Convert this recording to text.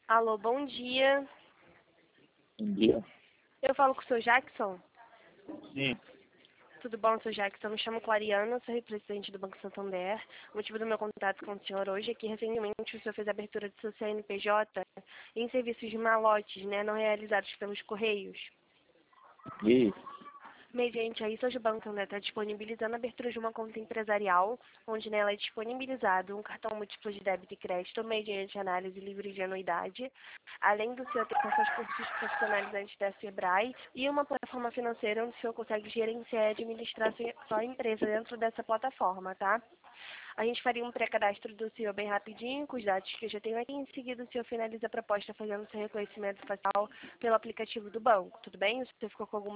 Alô, bom dia. Bom dia. Eu falo com o seu Jackson? Sim. Tudo bom, seu Jackson? Me chamo Clariana, sou representante do Banco Santander. O motivo do meu contato com o senhor hoje é que recentemente o senhor fez a abertura do seu CNPJ em serviços de malotes, né, não realizados pelos Correios. Isso. Mediante a isso, hoje o Banco Santander está disponibilizando a abertura de uma conta empresarial, onde nela é disponibilizado um cartão múltiplo de débito e crédito mediante análise livre de anuidade, além do senhor ter acesso aos cursos profissionalizantes da Sebrae e uma plataforma financeira onde o senhor consegue gerenciar e administrar sua empresa dentro dessa plataforma, tá? A gente faria um pré-cadastro do senhor bem rapidinho, com os dados que eu já tenho aqui. Em seguida, o senhor finaliza a proposta fazendo seu reconhecimento facial pelo aplicativo do banco. Tudo bem? O senhor ficou com alguma